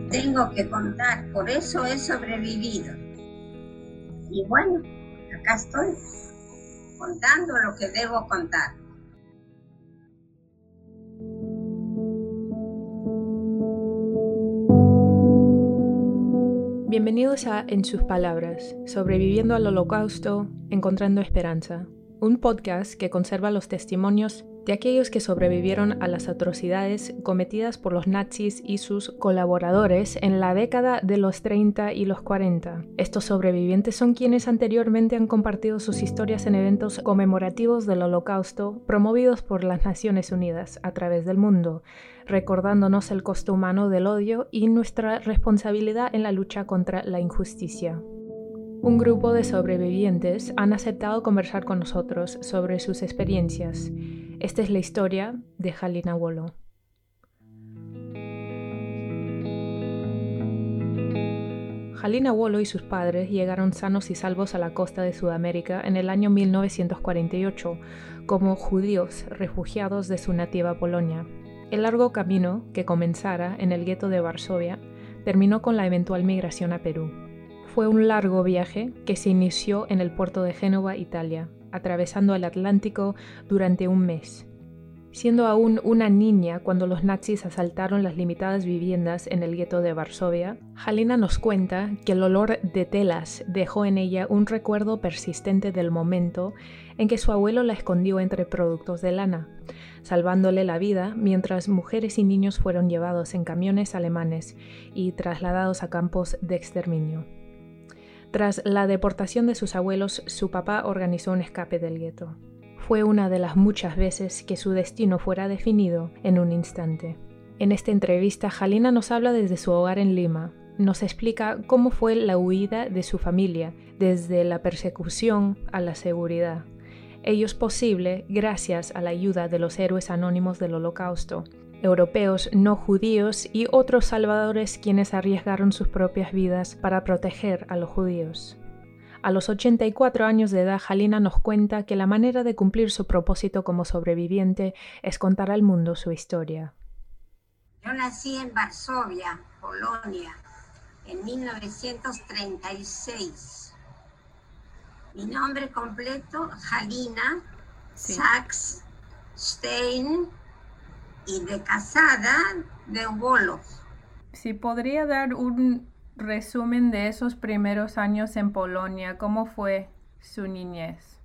tengo que contar, por eso he sobrevivido. Y bueno, acá estoy, contando lo que debo contar. Bienvenidos a En sus palabras, sobreviviendo al Holocausto, encontrando esperanza, un podcast que conserva los testimonios de aquellos que sobrevivieron a las atrocidades cometidas por los nazis y sus colaboradores en la década de los 30 y los 40. Estos sobrevivientes son quienes anteriormente han compartido sus historias en eventos conmemorativos del Holocausto promovidos por las Naciones Unidas a través del mundo, recordándonos el costo humano del odio y nuestra responsabilidad en la lucha contra la injusticia. Un grupo de sobrevivientes han aceptado conversar con nosotros sobre sus experiencias. Esta es la historia de Halina Wollo. Halina Wollo y sus padres llegaron sanos y salvos a la costa de Sudamérica en el año 1948 como judíos refugiados de su nativa Polonia. El largo camino que comenzara en el gueto de Varsovia terminó con la eventual migración a Perú. Fue un largo viaje que se inició en el puerto de Génova, Italia, atravesando el Atlántico durante un mes. Siendo aún una niña cuando los nazis asaltaron las limitadas viviendas en el gueto de Varsovia, Halina nos cuenta que el olor de telas dejó en ella un recuerdo persistente del momento en que su abuelo la escondió entre productos de lana, salvándole la vida mientras mujeres y niños fueron llevados en camiones alemanes y trasladados a campos de exterminio. Tras la deportación de sus abuelos, su papá organizó un escape del gueto. Fue una de las muchas veces que su destino fuera definido en un instante. En esta entrevista, Halina nos habla desde su hogar en Lima. Nos explica cómo fue la huida de su familia, desde la persecución a la seguridad. Ello es posible gracias a la ayuda de los héroes anónimos del Holocausto, europeos no judíos y otros salvadores quienes arriesgaron sus propias vidas para proteger a los judíos. A los 84 años de edad, Halina nos cuenta que la manera de cumplir su propósito como sobreviviente es contar al mundo su historia. Yo nací en Varsovia, Polonia, en 1936. Mi nombre completo, Halina Sachs Stein, y de casada de Wollo. Si podría dar un resumen de esos primeros años en Polonia, ¿cómo fue su niñez?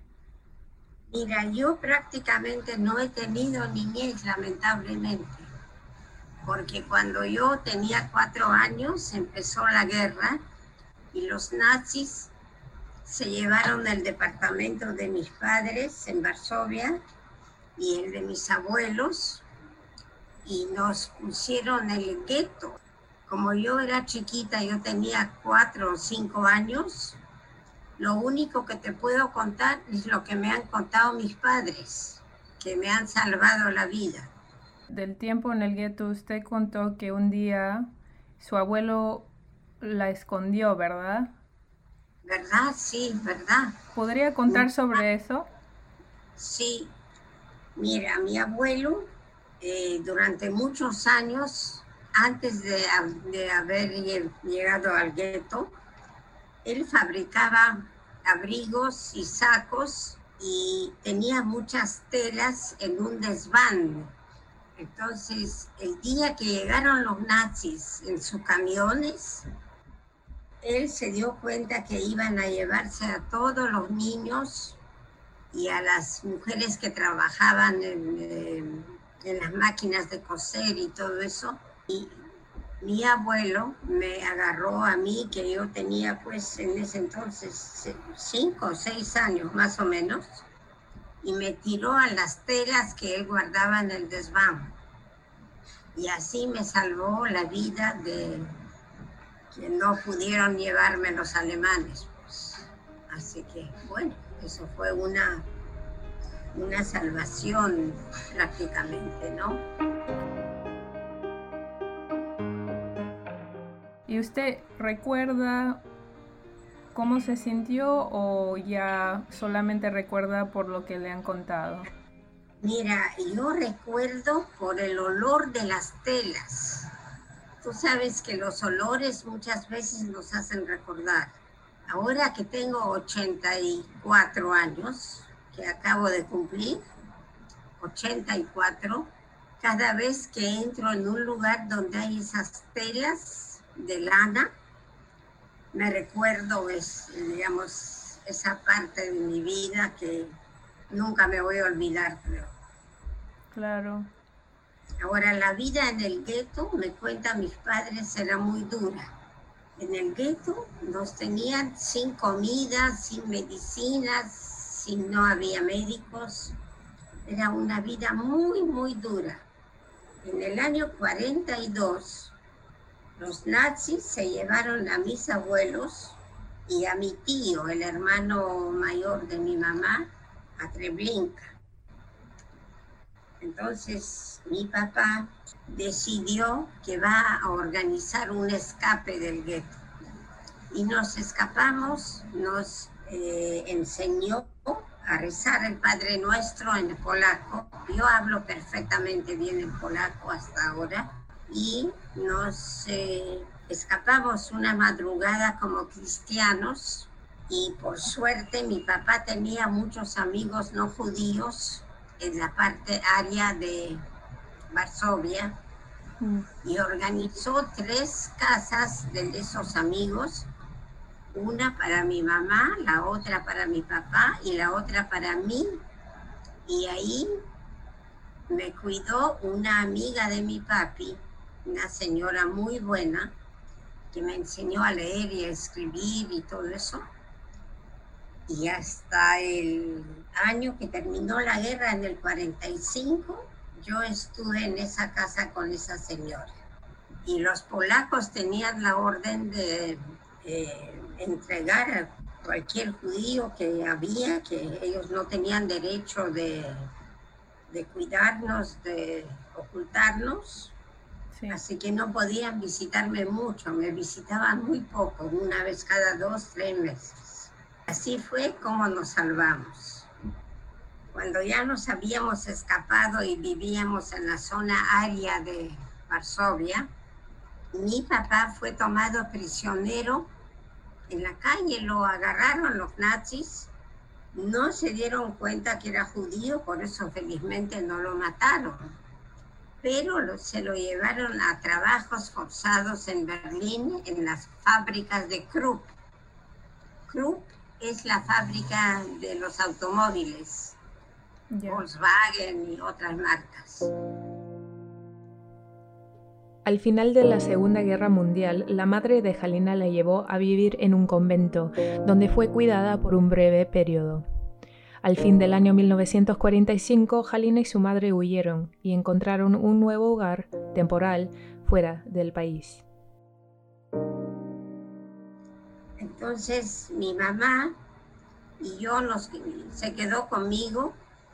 Mira, yo prácticamente no he tenido niñez, lamentablemente, porque cuando yo tenía 4 años empezó la guerra y los nazis se llevaron el departamento de mis padres en Varsovia y el de mis abuelos y nos pusieron el gueto. Como yo era chiquita, yo tenía 4 o 5 años, lo único que te puedo contar es lo que me han contado mis padres, que me han salvado la vida. Del tiempo en el gueto, usted contó que un día su abuelo la escondió, ¿verdad? ¿Verdad? Sí, ¿verdad? ¿Podría contar sobre eso? Sí. Mira, mi abuelo, durante muchos años, antes de haber llegado al gueto, él fabricaba abrigos y sacos y tenía muchas telas en un desván. Entonces, el día que llegaron los nazis en sus camiones, él se dio cuenta que iban a llevarse a todos los niños y a las mujeres que trabajaban en las máquinas de coser y todo eso. Y mi abuelo me agarró a mí, que yo tenía pues en ese entonces 5 o 6 años más o menos, y me tiró a las telas que él guardaba en el desván. Y así me salvó la vida de que no pudieron llevarme los alemanes. Pues. Así que, bueno, eso fue una salvación prácticamente, ¿no? ¿Y usted recuerda cómo se sintió o ya solamente recuerda por lo que le han contado? Mira, yo recuerdo por el olor de las telas. Tú sabes que los olores muchas veces nos hacen recordar. Ahora que tengo 84 años, que acabo de cumplir, 84, cada vez que entro en un lugar donde hay esas telas de lana, me recuerdo, digamos, esa parte de mi vida que nunca me voy a olvidar, creo. Claro. Ahora, la vida en el gueto, me cuentan mis padres, era muy dura. En el gueto nos tenían sin comida, sin medicinas, no había médicos. Era una vida muy, muy dura. En el año 42, los nazis se llevaron a mis abuelos y a mi tío, el hermano mayor de mi mamá, a Treblinka. Entonces mi papá decidió que va a organizar un escape del gueto. Y nos escapamos, nos enseñó a rezar el Padre Nuestro en polaco. Yo hablo perfectamente bien el polaco hasta ahora. Y nos escapamos una madrugada como cristianos. Y por suerte mi papá tenía muchos amigos no judíos en la parte área de Varsovia. Y organizó 3 casas de esos amigos. Una para mi mamá, la otra para mi papá y la otra para mí. Y ahí me cuidó una amiga de mi papi, una señora muy buena, que me enseñó a leer y a escribir y todo eso. Y hasta el año que terminó la guerra, en el 45, yo estuve en esa casa con esa señora. Y los polacos tenían la orden de entregar a cualquier judío que había, que ellos no tenían derecho de cuidarnos, de ocultarnos. Sí. Así que no podían visitarme mucho, me visitaban muy poco, una vez cada 2, 3 meses. Así fue como nos salvamos. Cuando ya nos habíamos escapado y vivíamos en la zona área de Varsovia, mi papá fue tomado prisionero en la calle, lo agarraron los nazis, no se dieron cuenta que era judío, por eso felizmente no lo mataron, pero se lo llevaron a trabajos forzados en Berlín, en las fábricas de Krupp. Krupp es la fábrica de los automóviles, Volkswagen y otras marcas. Al final de la Segunda Guerra Mundial, la madre de Halina la llevó a vivir en un convento, donde fue cuidada por un breve periodo. Al fin del año 1945, Halina y su madre huyeron y encontraron un nuevo hogar temporal fuera del país. Entonces mi mamá y yo se quedó conmigo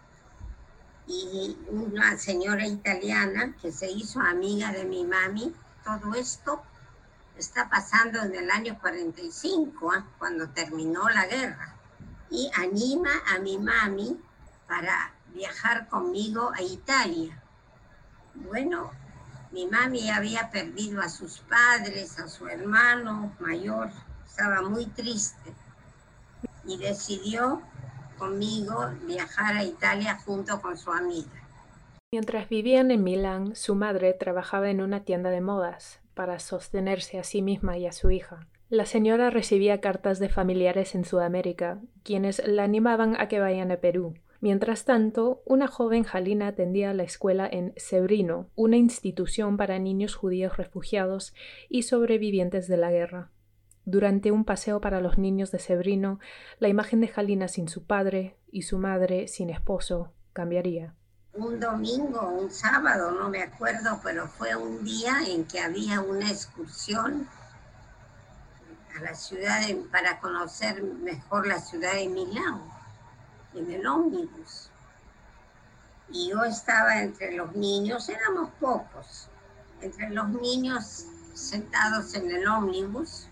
y una señora italiana que se hizo amiga de mi mami. Todo esto está pasando en el año 45, cuando terminó la guerra. Y anima a mi mami para viajar conmigo a Italia. Bueno, mi mami había perdido a sus padres, a su hermano mayor, estaba muy triste y decidió conmigo viajar a Italia junto con su amiga. Mientras vivían en Milán, su madre trabajaba en una tienda de modas para sostenerse a sí misma y a su hija. La señora recibía cartas de familiares en Sudamérica, quienes la animaban a que vayan a Perú. Mientras tanto, una joven Halina atendía la escuela en Sebrino, una institución para niños judíos refugiados y sobrevivientes de la guerra. Durante un paseo para los niños de Sebrino, la imagen de Halina sin su padre y su madre sin esposo cambiaría. Un domingo, un sábado, no me acuerdo, pero fue un día en que había una excursión a la ciudad para conocer mejor la ciudad de Milán, en el ómnibus. Y yo estaba entre los niños, éramos pocos, entre los niños sentados en el ómnibus,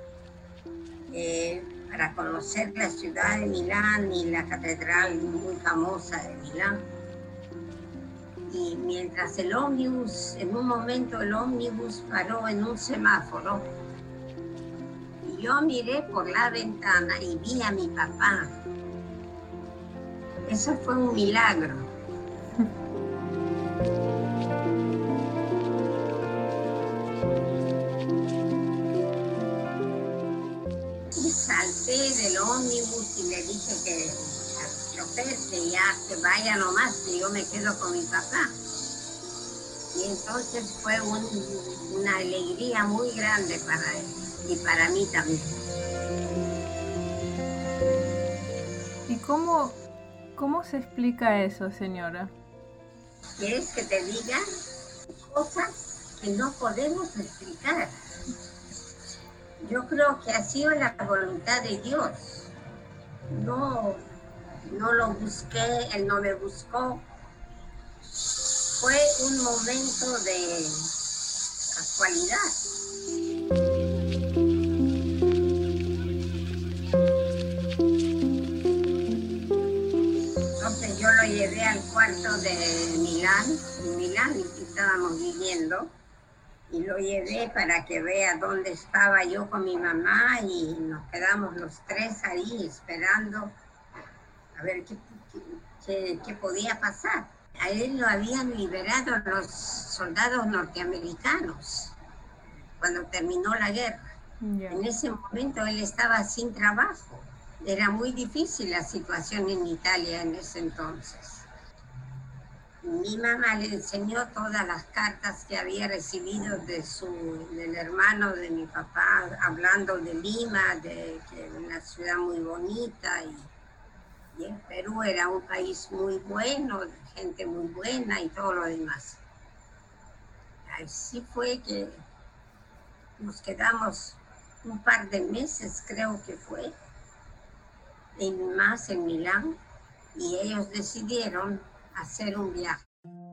para conocer la ciudad de Milán y la catedral muy famosa de Milán. Y mientras el ómnibus, en un momento el ómnibus paró en un semáforo, y yo miré por la ventana y vi a mi papá. Eso fue un milagro. Y salté del ómnibus y le dije que al chofer que ya se vaya nomás, que yo me quedo con mi papá. Y entonces fue una alegría muy grande para él y para mí también. ¿Y cómo se explica eso, señora? ¿Quieres que te diga cosas que no podemos explicar? Yo creo que ha sido la voluntad de Dios. No lo busqué, Él no me buscó. Fue un momento de casualidad. Entonces yo lo llevé al cuarto de Milán, en Milán estábamos viviendo, y lo llevé para que vea dónde estaba yo con mi mamá, y nos quedamos los tres ahí esperando a ver qué podía pasar. A él lo habían liberado los soldados norteamericanos cuando terminó la guerra. Yeah. En ese momento él estaba sin trabajo. Era muy difícil la situación en Italia en ese entonces. Mi mamá le enseñó todas las cartas que había recibido del hermano de mi papá, hablando de Lima, de que era una ciudad muy bonita, y el Perú era un país muy bueno, gente muy buena y todo lo demás. Así fue que nos quedamos un par de meses, creo que fue, más en Milán, y ellos decidieron hacer un viaje.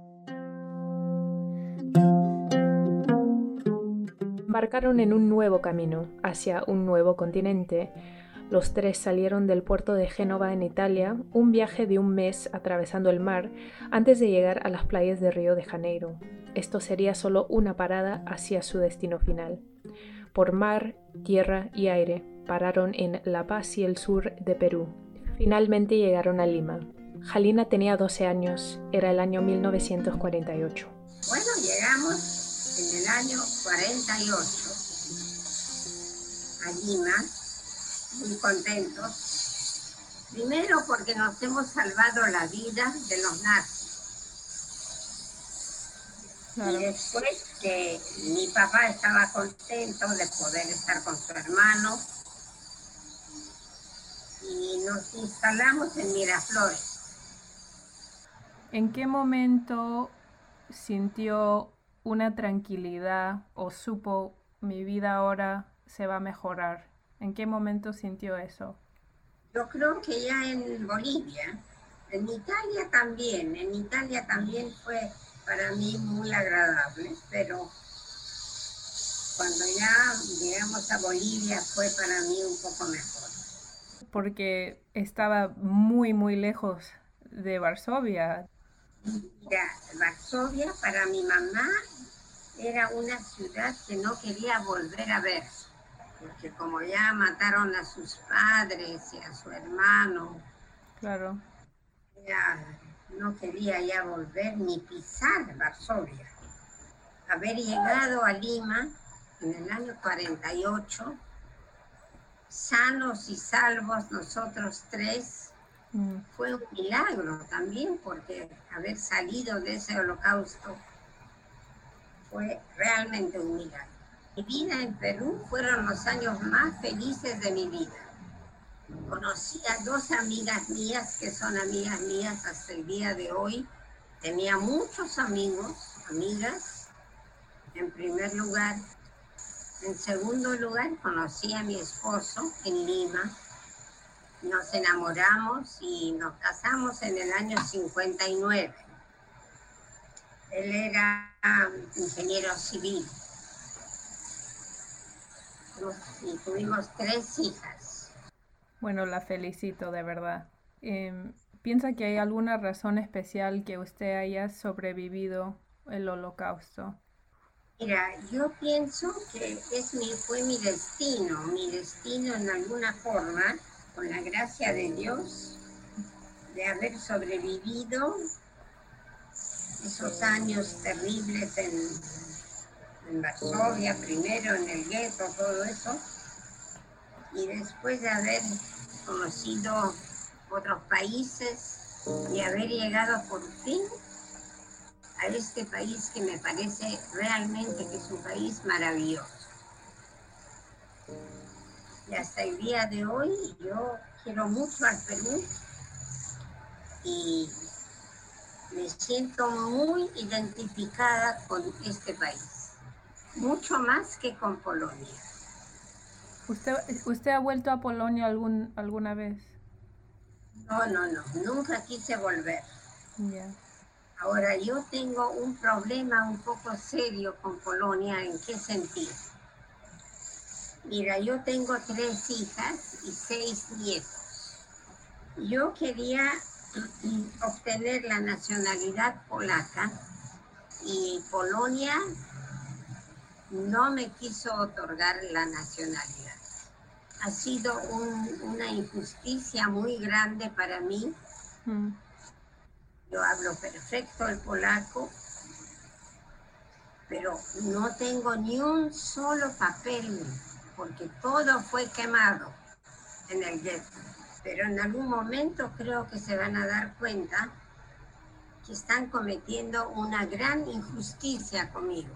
Embarcaron en un nuevo camino hacia un nuevo continente. Los tres salieron del puerto de Génova en Italia, un viaje de un mes atravesando el mar antes de llegar a las playas de Río de Janeiro. Esto sería solo una parada hacia su destino final. Por mar, tierra y aire, pararon en La Paz y el sur de Perú. Finalmente llegaron a Lima. Halina tenía 12 años, era el año 1948. Bueno, llegamos en el año 48 a Lima, muy contentos. Primero porque nos hemos salvado la vida de los nazis. Claro. Y después que mi papá estaba contento de poder estar con su hermano, y nos instalamos en Miraflores. ¿En qué momento sintió una tranquilidad o supo mi vida ahora se va a mejorar? ¿En qué momento sintió eso? Yo creo que ya en Bolivia, en Italia también fue para mí muy agradable, pero cuando ya llegamos a Bolivia fue para mí un poco mejor. Porque estaba muy, muy lejos de Varsovia. Mira, Varsovia para mi mamá era una ciudad que no quería volver a ver, porque como ya mataron a sus padres y a su hermano, claro, ella no quería ya volver ni pisar Varsovia. Haber llegado a Lima en el año 48, sanos y salvos nosotros tres, fue un milagro también, porque haber salido de ese holocausto fue realmente un milagro. Mi vida en Perú fueron los años más felices de mi vida. Conocí a dos amigas mías que son amigas mías hasta el día de hoy. Tenía muchos amigos, amigas, en primer lugar. En segundo lugar, conocí a mi esposo en Lima. Nos enamoramos y nos casamos en el año 59. Él era ingeniero civil. Y tuvimos 3 hijas. Bueno, la felicito de verdad. ¿Piensa que hay alguna razón especial que usted haya sobrevivido el Holocausto? Mira, yo pienso que fue mi destino en alguna forma, con la gracia de Dios, de haber sobrevivido esos años terribles en Varsovia, primero en el gueto, todo eso, y después de haber conocido otros países y haber llegado por fin a este país que me parece realmente que es un país maravilloso. Y hasta el día de hoy yo quiero mucho al Perú y me siento muy identificada con este país, mucho más que con Polonia. ¿Usted ha vuelto a Polonia alguna vez? No, nunca quise volver. Yeah. Ahora, yo tengo un problema un poco serio con Polonia. ¿En qué sentido? Mira, yo tengo 3 hijas y 6 nietos. Yo quería obtener la nacionalidad polaca y Polonia no me quiso otorgar la nacionalidad. Ha sido una injusticia muy grande para mí. Yo hablo perfecto el polaco, pero no tengo ni un solo papel, porque todo fue quemado en el gueto. Pero en algún momento creo que se van a dar cuenta que están cometiendo una gran injusticia conmigo.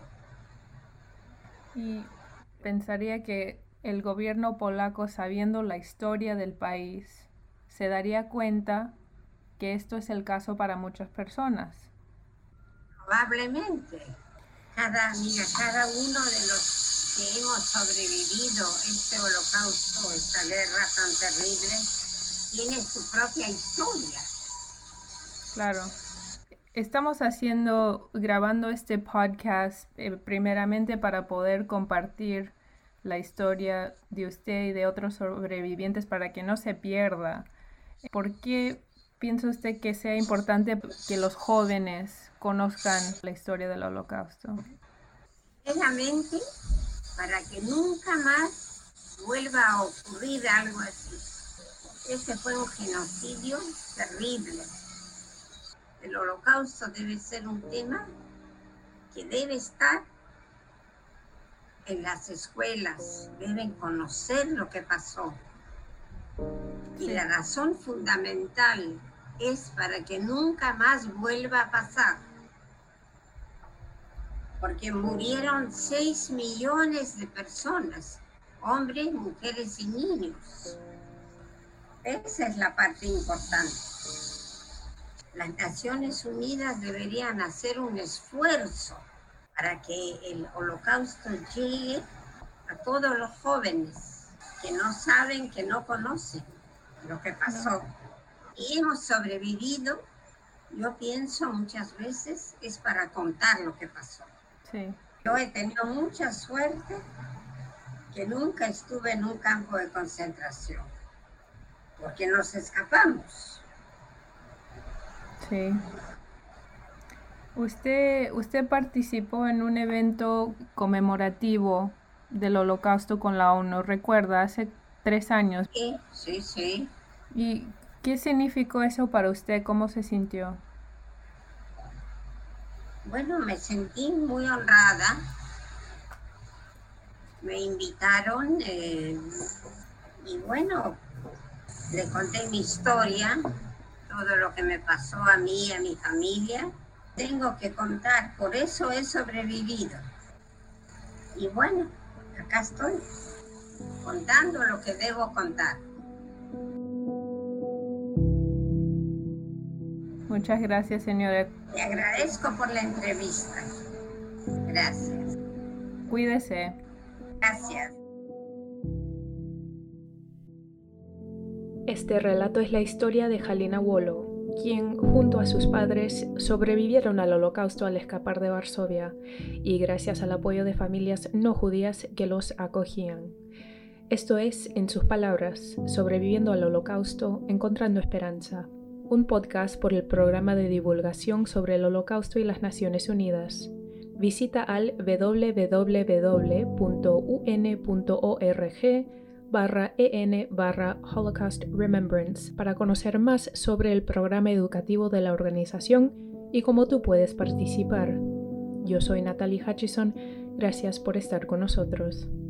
Y pensaría que el gobierno polaco, sabiendo la historia del país, se daría cuenta que esto es el caso para muchas personas. Probablemente. Cada uno de los que hemos sobrevivido este holocausto, esta guerra tan terrible, tiene su propia historia. Claro. Estamos grabando este podcast primeramente para poder compartir la historia de usted y de otros sobrevivientes para que no se pierda. ¿Por qué piensa usted que sea importante que los jóvenes conozcan la historia del Holocausto? Precisamente para que nunca más vuelva a ocurrir algo así. Ese fue un genocidio terrible. El Holocausto debe ser un tema que debe estar en las escuelas, deben conocer lo que pasó. Y la razón fundamental es para que nunca más vuelva a pasar. Porque murieron 6 millones de personas, hombres, mujeres y niños. Esa es la parte importante. Las Naciones Unidas deberían hacer un esfuerzo para que el Holocausto llegue a todos los jóvenes que no saben, que no conocen lo que pasó. Y hemos sobrevivido, yo pienso muchas veces, es para contar lo que pasó. Sí. Yo he tenido mucha suerte que nunca estuve en un campo de concentración, porque nos escapamos. Sí. Usted participó en un evento conmemorativo del Holocausto con la ONU, ¿recuerda? Hace 3 años. Sí. ¿Y qué significó eso para usted? ¿Cómo se sintió? Bueno, me sentí muy honrada. Me invitaron y bueno, le conté mi historia, todo lo que me pasó a mí y a mi familia. Tengo que contar, por eso he sobrevivido. Y bueno, acá estoy, contando lo que debo contar. Muchas gracias, señora. Te agradezco por la entrevista. Gracias. Cuídese. Gracias. Este relato es la historia de Halina Wolo, quien junto a sus padres sobrevivieron al Holocausto al escapar de Varsovia y gracias al apoyo de familias no judías que los acogían. Esto es, en sus palabras, sobreviviendo al Holocausto, encontrando esperanza. un podcast por el Programa de Divulgación sobre el Holocausto y las Naciones Unidas. Visita al www.un.org/en/Holocaust Remembrance para conocer más sobre el programa educativo de la organización y cómo tú puedes participar. Yo soy Natalie Hutchison. Gracias por estar con nosotros.